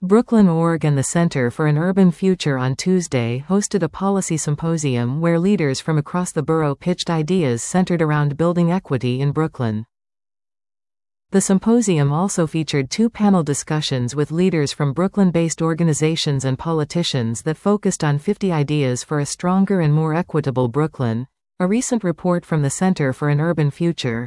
Brooklyn.org and the Center for an Urban Future on Tuesday hosted a policy symposium where leaders from across the borough pitched ideas centered around building equity in Brooklyn. The symposium also featured two panel discussions with leaders from Brooklyn-based organizations and politicians that focused on 50 ideas for a stronger and more equitable Brooklyn, a recent report from the Center for an Urban Future.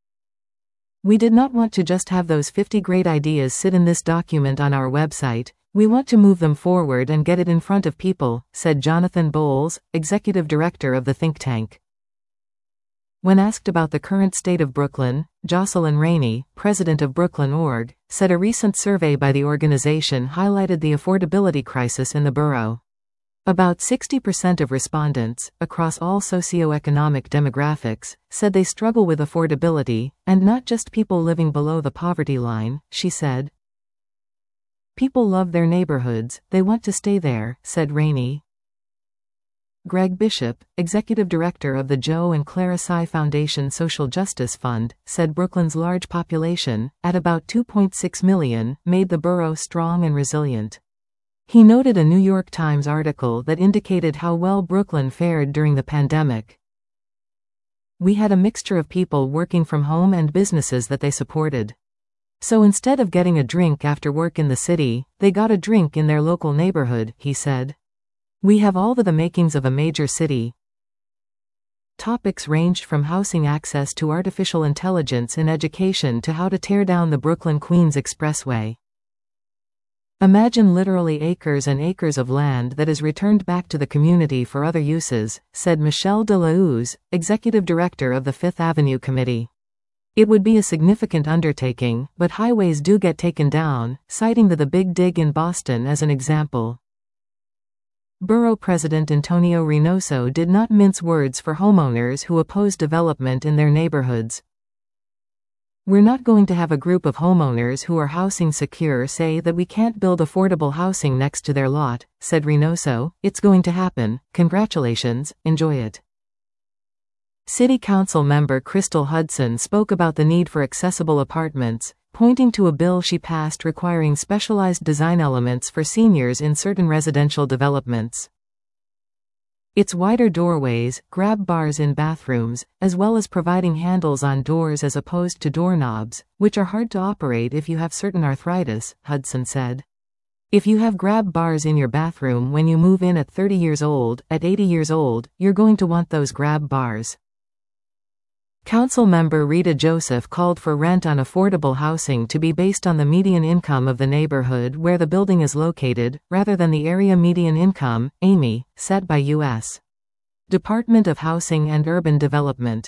"We did not want to just have those 50 great ideas sit in this document on our website. We want to move them forward and get it in front of people," said Jonathan Bowles, executive director of the think tank. When asked about the current state of Brooklyn, Jocelyn Rainey, president of Brooklyn.org, said a recent survey by the organization highlighted the affordability crisis in the borough. About 60% of respondents, across all socioeconomic demographics, said they struggle with affordability, and not just people living below the poverty line, she said. "People love their neighborhoods, they want to stay there," said Rainey. Greg Bishop, executive director of the Joe and Clara Sy Foundation Social Justice Fund, said Brooklyn's large population, at about 2.6 million, made the borough strong and resilient. He noted a New York Times article that indicated how well Brooklyn fared during the pandemic. "We had a mixture of people working from home and businesses that they supported. So instead of getting a drink after work in the city, they got a drink in their local neighborhood," he said. "We have all the makings of a major city." Topics ranged from housing access to artificial intelligence in education to how to tear down the Brooklyn-Queens Expressway. "Imagine literally acres and acres of land that is returned back to the community for other uses," said Michelle de la Hoz, executive director of the Fifth Avenue Committee. "It would be a significant undertaking, but highways do get taken down," citing the Big Dig in Boston as an example. Borough President Antonio Reynoso did not mince words for homeowners who oppose development in their neighborhoods. "We're not going to have a group of homeowners who are housing secure say that we can't build affordable housing next to their lot," said Reynoso. "It's going to happen. Congratulations, enjoy it." City Council member Crystal Hudson spoke about the need for accessible apartments, pointing to a bill she passed requiring specialized design elements for seniors in certain residential developments. It's wider doorways, grab bars in bathrooms, as well as providing handles on doors as opposed to doorknobs, which are hard to operate if you have certain arthritis, Hudson said. "If you have grab bars in your bathroom when you move in at 30 years old, at 80 years old, you're going to want those grab bars." Council member Rita Joseph called for rent on affordable housing to be based on the median income of the neighborhood where the building is located, rather than the area median income, AMI, set by U.S. Department of Housing and Urban Development.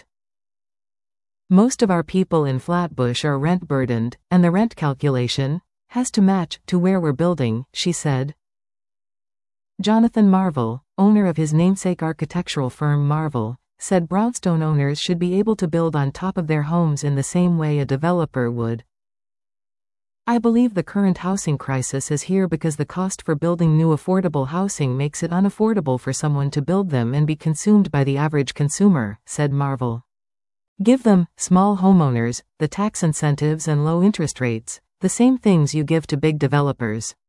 "Most of our people in Flatbush are rent-burdened, and the rent calculation has to match to where we're building," she said. Jonathan Marvel, owner of his namesake architectural firm Marvel, said brownstone owners should be able to build on top of their homes in the same way a developer would. "I believe the current housing crisis is here because the cost for building new affordable housing makes it unaffordable for someone to build them and be consumed by the average consumer," said Marvel. "Give them, small homeowners, the tax incentives and low interest rates, the same things you give to big developers."